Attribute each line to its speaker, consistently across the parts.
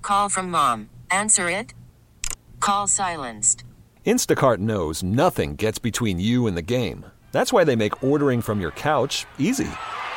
Speaker 1: Call from mom. Answer it. Call silenced.
Speaker 2: Instacart knows nothing gets between you and the game. That's why they make ordering from your couch easy.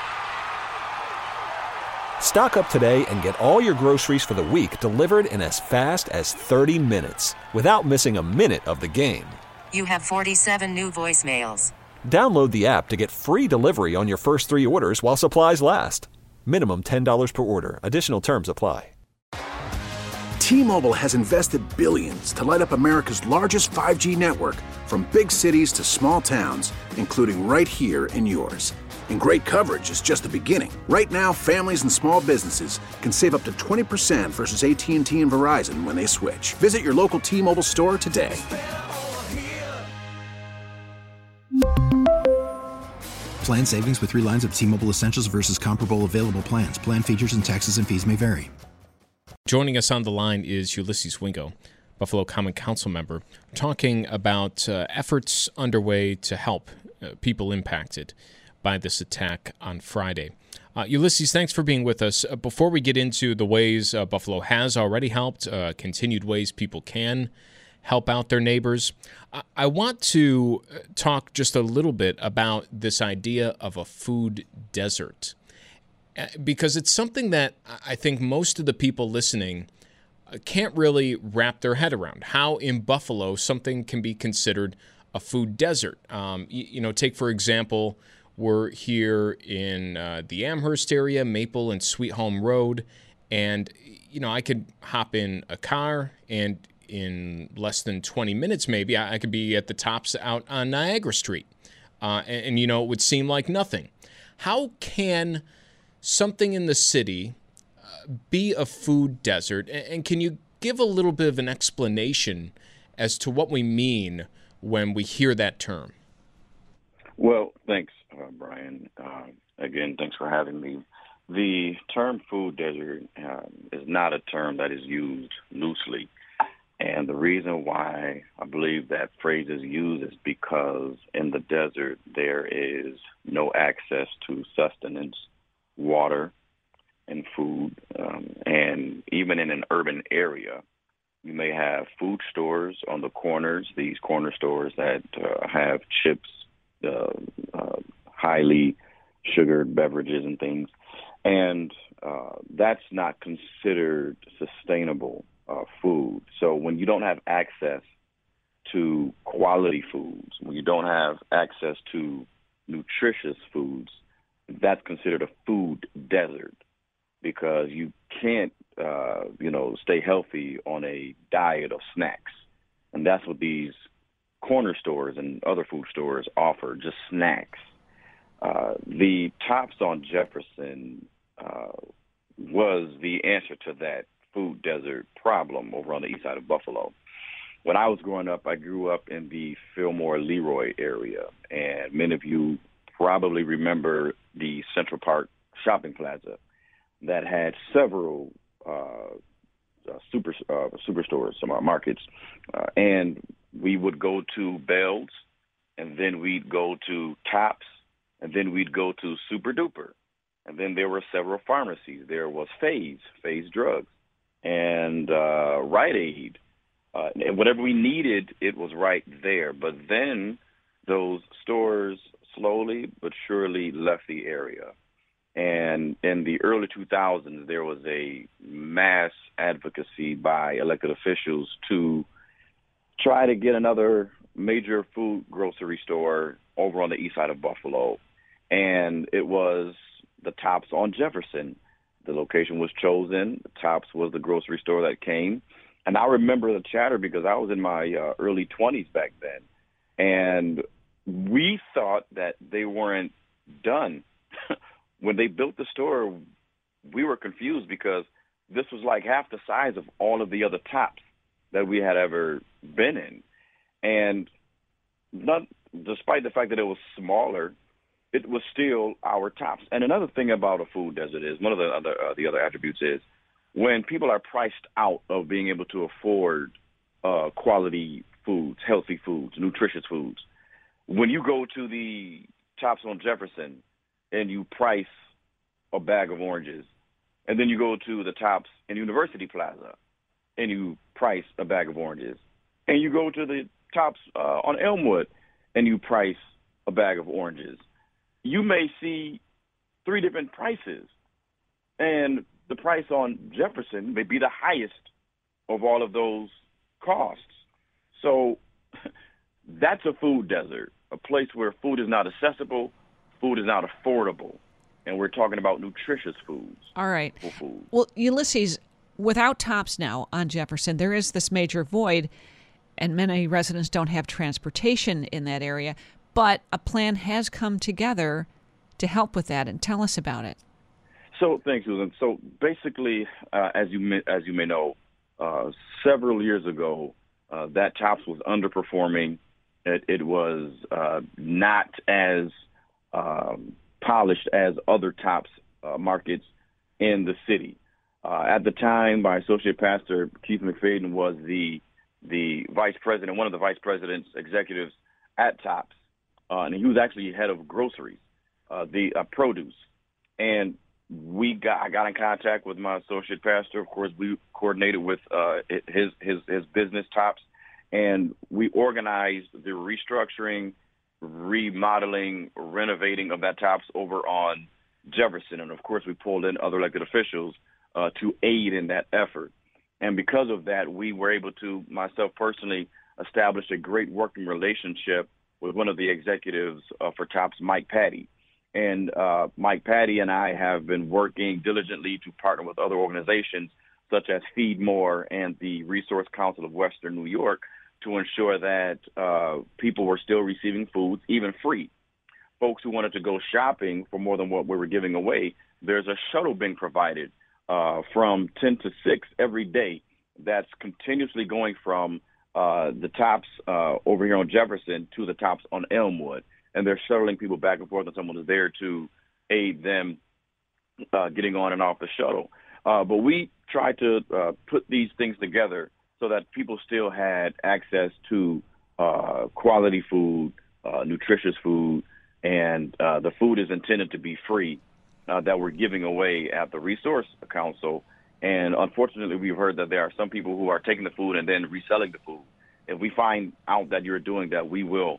Speaker 2: Stock up today and get all your groceries for the week delivered in as fast as 30 minutes without missing a minute of the game.
Speaker 1: You have 47 new voicemails.
Speaker 2: Download the app to get free delivery on your first 3 orders while supplies last. Minimum $10 per order. Additional terms apply.
Speaker 3: T-Mobile has invested billions to light up America's largest 5G network, from big cities to small towns, including right here in yours. And great coverage is just the beginning. Right now, families and small businesses can save up to 20% versus AT&T and Verizon when they switch. Visit your local T-Mobile store today.
Speaker 4: Plan savings with 3 lines of T-Mobile Essentials versus comparable available plans. Plan features and taxes and fees may vary.
Speaker 5: Joining us on the line is Ulysses Wingo, Buffalo Common Council member, talking about efforts underway to help people impacted by this attack on Friday. Ulysses, thanks for being with us. Before we get into the ways Buffalo has already helped, continued ways people can help out their neighbors, I want to talk just a little bit about this idea of a food desert, because it's something that I think most of the people listening can't really wrap their head around, how in Buffalo something can be considered a food desert. Take, for example, we're here in the Amherst area, Maple and Sweet Home Road, and, I could hop in a car and in less than 20 minutes maybe, I could be at the Tops out on Niagara Street. And it would seem like nothing. How can something in the city be a food desert? And can you give a little bit of an explanation as to what we mean when we hear that term?
Speaker 6: Well, thanks, Brian. Again, thanks for having me. The term food desert is not a term that is used loosely. And the reason why I believe that phrase is used is because in the desert there is no access to sustenance, water, and food. And even in an urban area, you may have food stores on the corners, these corner stores that have chips, highly sugared beverages and things. And that's not considered sustainable food. So when you don't have access to quality foods, when you don't have access to nutritious foods, that's considered a food desert, because you can't, stay healthy on a diet of snacks. And that's what these corner stores and other food stores offer, just snacks. The Tops on Jefferson was the answer to that food desert problem over on the east side of Buffalo. When I was growing up, I grew up in the Fillmore-Leroy area, and many of you probably remember the Central Park shopping plaza that had several superstores, some markets, and we would go to Bell's, and then we'd go to Tops, and then we'd go to Super Duper, and then there were several pharmacies. There was Faze Drugs, and Rite Aid. And whatever we needed, it was right there. But then those stores slowly but surely left the area. And in the early 2000s, there was a mass advocacy by elected officials to try to get another major food grocery store over on the east side of Buffalo. And it was the Tops on Jefferson. The location was chosen. The Tops was the grocery store that came. And I remember the chatter because I was in my early 20s back then. And we thought that they weren't done. When they built the store, we were confused because this was like half the size of all of the other Tops that we had ever been in. And despite the fact that it was smaller, it was still our Tops. And another thing about a food desert is, one of the other attributes is, when people are priced out of being able to afford quality foods, healthy foods, nutritious foods, when you go to the Tops on Jefferson and you price a bag of oranges And then you go to the Tops in University Plaza, and you price a bag of oranges. And you go to the Tops on Elmwood, and you price a bag of oranges. You may see 3 different prices, and the price on Jefferson may be the highest of all of those costs. So that's a food desert, a place where food is not accessible, food is not affordable, and we're talking about nutritious foods.
Speaker 7: All right.
Speaker 6: Food.
Speaker 7: Well, Ulysses, without Tops now on Jefferson, there is this major void, and many residents don't have transportation in that area, but a plan has come together to help with that, and tell us about it.
Speaker 6: So thanks, Susan. So basically, as you may know, several years ago, that Tops was underperforming. It was not as polished as other Tops markets in the city. At the time, my associate pastor, Keith McFadden, was the vice president, one of the vice president's executives at Tops, and he was actually head of groceries, the produce. And I got in contact with my associate pastor. Of course, we coordinated with his business, Tops, and we organized the restructuring, remodeling, renovating of that Tops over on Jefferson. And of course, we pulled in other elected officials to aid in that effort. And because of that, we were able to, myself personally, establish a great working relationship with one of the executives for Tops, Mike Patty. And Mike Patty and I have been working diligently to partner with other organizations such as Feed More and the Resource Council of Western New York to ensure that people were still receiving foods, even free. Folks who wanted to go shopping for more than what we were giving away, there's a shuttle being provided from 10 to 6 every day that's continuously going from the Tops over here on Jefferson to the Tops on Elmwood. And they're shuttling people back and forth, and someone is there to aid them getting on and off the shuttle. But we tried to put these things together so that people still had access to quality food, nutritious food, and the food is intended to be free that we're giving away at the Resource Council. And unfortunately, we've heard that there are some people who are taking the food and then reselling the food. If we find out that you're doing that, we will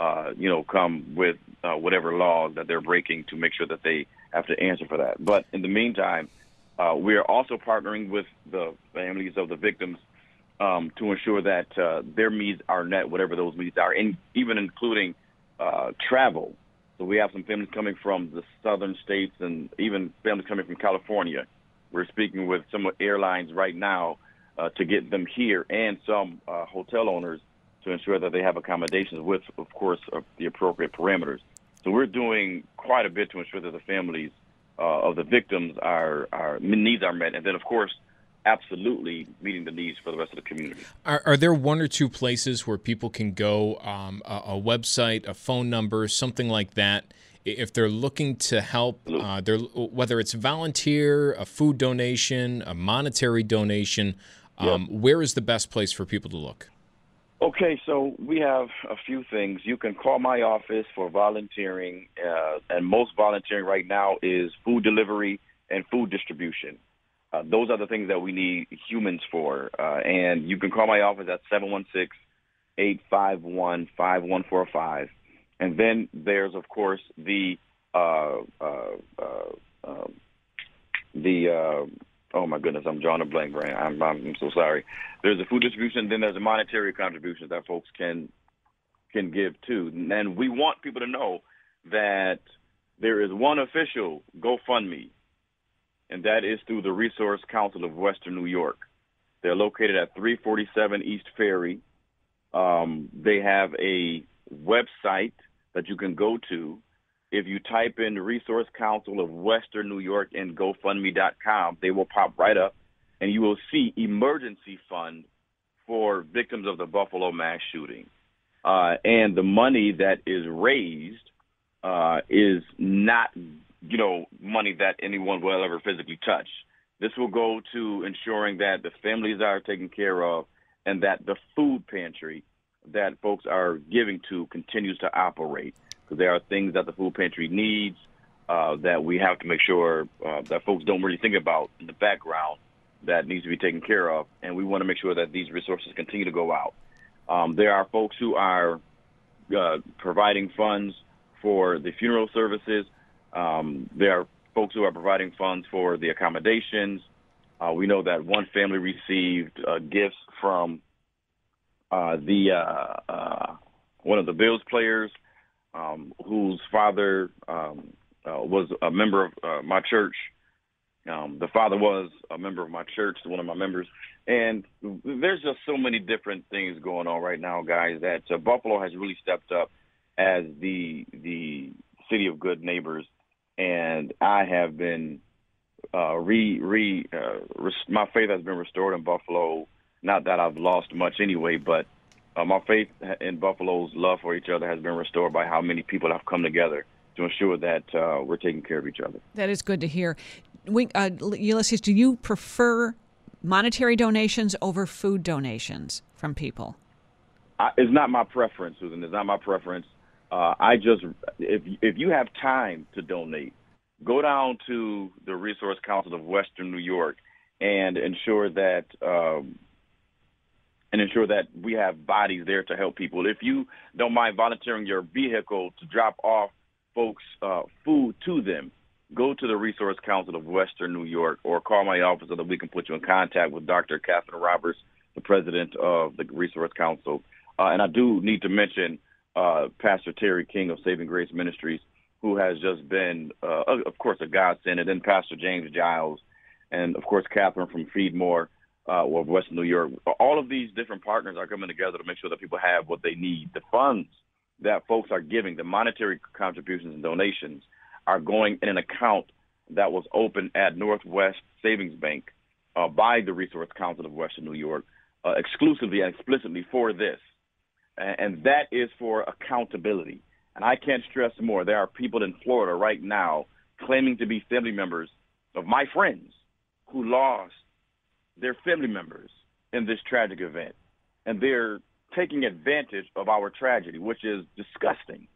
Speaker 6: come with whatever laws that they're breaking to make sure that they have to answer for that. But in the meantime, we are also partnering with the families of the victims to ensure that their needs are met, whatever those needs are, even including travel. So we have some families coming from the southern states and even families coming from California. We're speaking with some airlines right now to get them here, and some hotel owners to ensure that they have accommodations with, of course, the appropriate parameters. So we're doing quite a bit to ensure that the families of the victims needs are met, and then, of course, absolutely meeting the needs for the rest of the community.
Speaker 5: Are there 1 or 2 places where people can go, a website, a phone number, something like that, if they're looking to help, whether it's volunteer, a food donation, a monetary donation, where is the best place for people to look?
Speaker 6: Okay, so we have a few things. You can call my office for volunteering, and most volunteering right now is food delivery and food distribution. Those are the things that we need humans for. And you can call my office at 716-851-5145. And then there's, of course, oh my goodness, I'm drawing a blank, Brian. I'm so sorry. There's a food distribution, then there's a monetary contribution that folks can give too. And we want people to know that there is one official GoFundMe, and that is through the Resource Council of Western New York. They're located at 347 East Ferry. They have a website that you can go to. If you type in the Resource Council of Western New York and GoFundMe.com, they will pop right up, and you will see emergency fund for victims of the Buffalo mass shooting. And the money that is raised is not, money that anyone will ever physically touch. This will go to ensuring that the families are taken care of and that the food pantry that folks are giving to continues to operate. Because there are things that the food pantry needs, that we have to make sure that folks don't really think about in the background that needs to be taken care of, and we want to make sure that these resources continue to go out. There are folks who are providing funds for the funeral services. There are folks who are providing funds for the accommodations. We know that one family received gifts from one of the Bills players whose father was a member of my church. The father was a member of my church, one of my members. And there's just so many different things going on right now, guys, that Buffalo has really stepped up as the city of good neighbors. And I have been my faith has been restored in Buffalo. Not that I've lost much anyway, but my faith in Buffalo's love for each other has been restored by how many people have come together to ensure that we're taking care of each other. That
Speaker 7: is good to hear. Ulysses, do you prefer monetary donations over food donations from people?
Speaker 6: It's not my preference, Susan. It's not my preference. If you have time to donate, go down to the Resource Council of Western New York and ensure that we have bodies there to help people. If you don't mind volunteering your vehicle to drop off folks food to them, go to the Resource Council of Western New York or call my office so that we can put you in contact with Dr. Catherine Roberts, the president of the Resource Council. And I do need to mention Pastor Terry King of Saving Grace Ministries, who has just been, of course, a godsend, and then Pastor James Giles, and, of course, Catherine from Feedmore of Western New York. All of these different partners are coming together to make sure that people have what they need. The funds that folks are giving, the monetary contributions and donations, are going in an account that was opened at Northwest Savings Bank by the Resource Council of Western New York exclusively and explicitly for this. And that is for accountability. And I can't stress more. There are people in Florida right now claiming to be family members of my friends who lost their family members in this tragic event. And they're taking advantage of our tragedy, which is disgusting.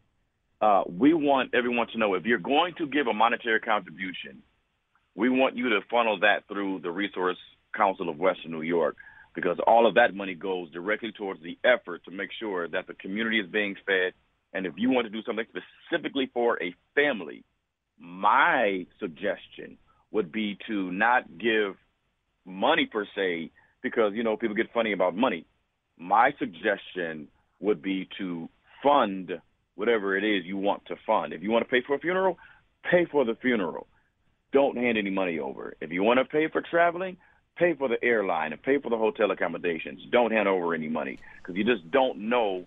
Speaker 6: We want everyone to know if you're going to give a monetary contribution, we want you to funnel that through the Resource Council of Western New York, because all of that money goes directly towards the effort to make sure that the community is being fed. And if you want to do something specifically for a family, my suggestion would be to not give money per se, because, you know, people get funny about money. My suggestion would be to fund whatever it is you want to fund. If you want to pay for a funeral, pay for the funeral. Don't hand any money over. If you want to pay for traveling, pay for the airline and pay for the hotel accommodations. Don't hand over any money, because you just don't know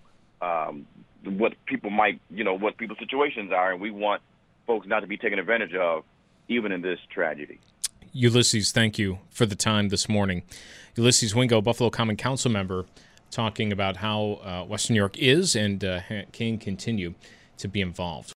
Speaker 6: what people might, you know, what people's situations are, and we want folks not to be taken advantage of, even in this tragedy.
Speaker 5: Ulysses, thank you for the time this morning. Ulysses Wingo, Buffalo Common Council member, talking about how Western New York is and can continue to be involved.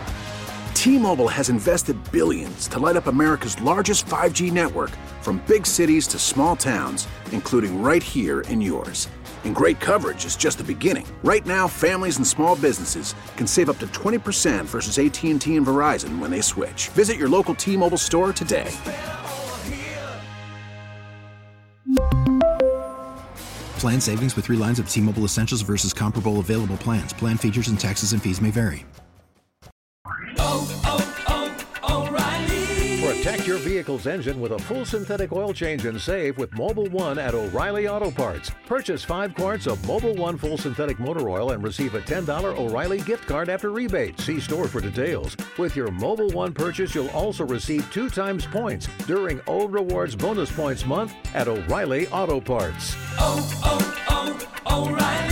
Speaker 3: T-Mobile has invested billions to light up America's largest 5G network, from big cities to small towns, including right here in yours. And great coverage is just the beginning. Right now, families and small businesses can save up to 20% versus AT&T and Verizon when they switch. Visit your local T-Mobile store today.
Speaker 4: Plan savings with 3 lines of T-Mobile Essentials versus comparable available plans. Plan features and taxes and fees may vary.
Speaker 8: Protect your vehicle's engine with a full synthetic oil change and save with Mobil 1 at O'Reilly Auto Parts. Purchase 5 quarts of Mobil 1 full synthetic motor oil and receive a $10 O'Reilly gift card after rebate. See store for details. With your Mobil 1 purchase, you'll also receive 2 times points during O Rewards Bonus Points Month at O'Reilly Auto Parts.
Speaker 9: O'Reilly.